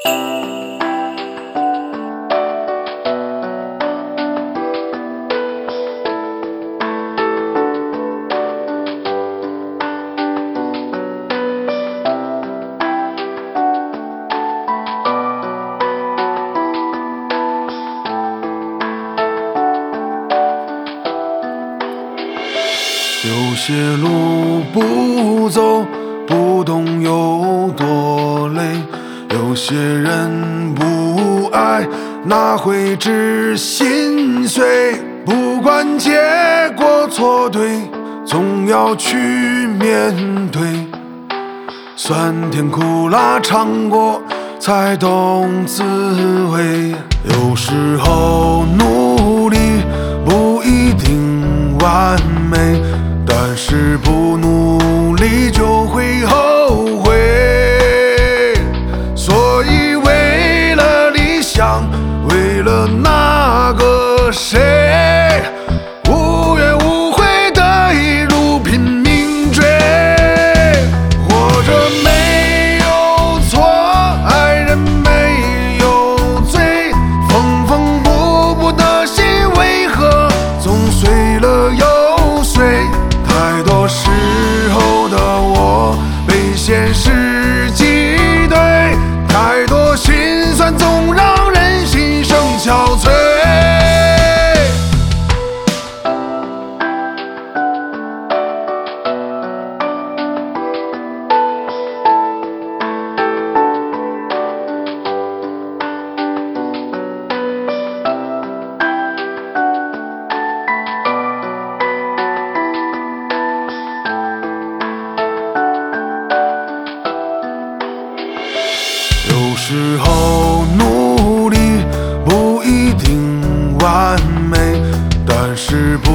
有些路不走，不懂有多累；有些人不爱，哪会知心碎？不管结果错对，总要去面对。酸甜苦辣尝过，才懂滋味。有时候努力不一定完美，但是不努力就会后悔。所以为了理想，为了那个谁，无怨无悔的一路拼命追。活着没有错，爱人没有罪，缝缝补补的心为何总碎了又碎？太多时候的我被现实击退，太多心酸总让人心生憔悴。有时候努力不一定完美，但是不